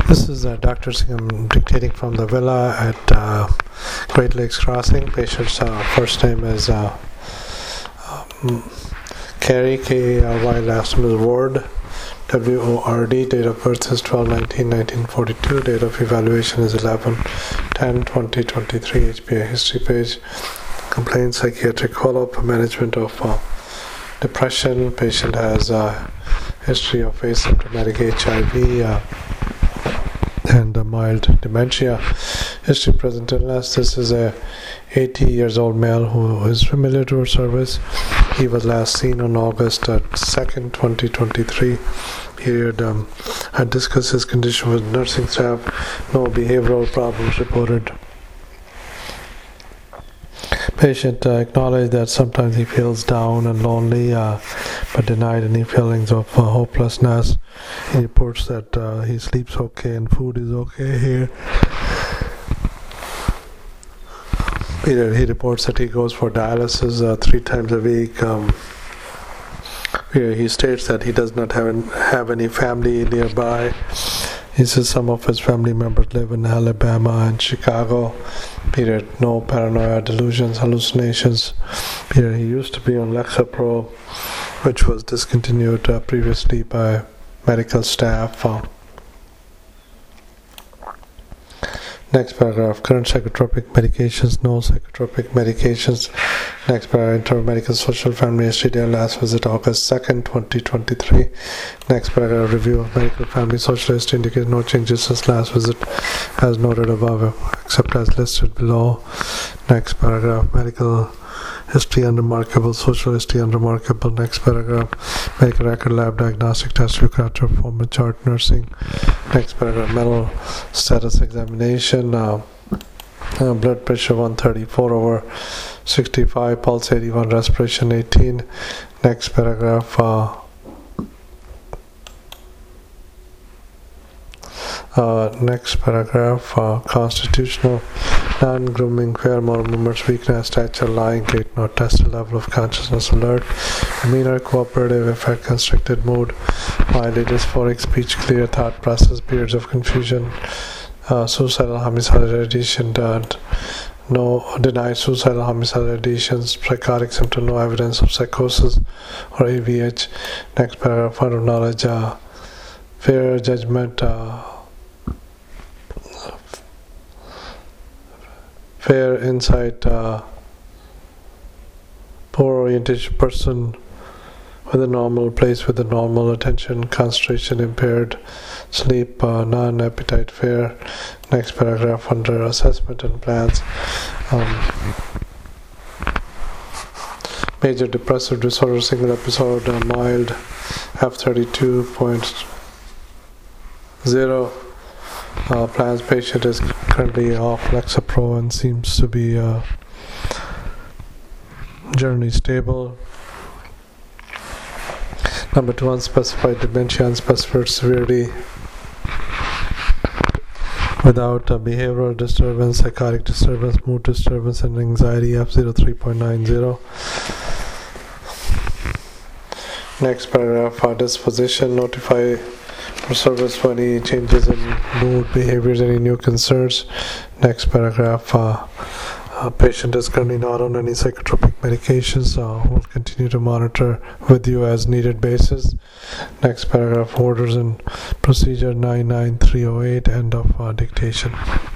This is Dr. Singh. I'm dictating from the villa at Great Lakes Crossing. Patient's first name is Carey, K-A-R-Y, last name is Ward, W-O-R-D. Date of birth is 12/19/1942. Date of evaluation is 11/10/2023. HPA history page. Complaint, psychiatric follow-up, management of depression. Patient has history of asymptomatic HIV and mild dementia. History present illness. This is a 80 years old male who is familiar to our service. He was last seen on August 2nd, 2023. Period. I discussed his condition with nursing staff. No behavioral problems reported. Patient acknowledged that sometimes he feels down and lonely, but denied any feelings of hopelessness. He reports that he sleeps okay and food is okay here. He reports that he goes for dialysis 3 times a week. He states that he does not have any family nearby. He says some of his family members live in Alabama and Chicago. Period. No paranoia, delusions, hallucinations. Period. He used to be on Lexapro, which was discontinued previously by medical staff. Next paragraph. Current psychotropic medications. No psychotropic medications. Next paragraph. Inter-medical social family history. Their last visit August 2nd, 2023. Next paragraph. Review of medical family social history indicates no changes since last visit as noted above except as listed below. Next paragraph. Medical history unremarkable. Social history unremarkable. Next paragraph. Medical record lab diagnostic test required to perform a chart nursing. Next paragraph. Mental status examination. Blood pressure 134/65, pulse 81, respiration 18. Next paragraph. Next paragraph. Constitutional, non-grooming, fair moral movements, weakness, stature, lying, gait not tested, level of consciousness alert, demeanor cooperative, effect constricted mood, mildly dysphoric speech, clear thought process, periods of confusion, suicidal homicidal ideation, no denied suicidal homicidal ideations, psychotic symptom, no evidence of psychosis or AVH. Next paragraph. Fund of knowledge, fair judgment, fair insight, poor orientation, person with a normal place with a normal attention, concentration impaired, sleep, non-appetite fair. Next paragraph. Under assessment and plans, major depressive disorder, single episode, mild, F32.0. Plans. Patient is currently off Lexapro and seems to be generally stable. Number 2, unspecified dementia, unspecified severity, without behavioral disturbance, psychotic disturbance, mood disturbance, and anxiety, F03.90. Next paragraph. Disposition, notify for service for any changes in mood, behaviors, any new concerns. Next paragraph. Patient is currently not on any psychotropic medications. We'll continue to monitor with you as needed basis. Next paragraph. Orders and procedure 99308. End of dictation.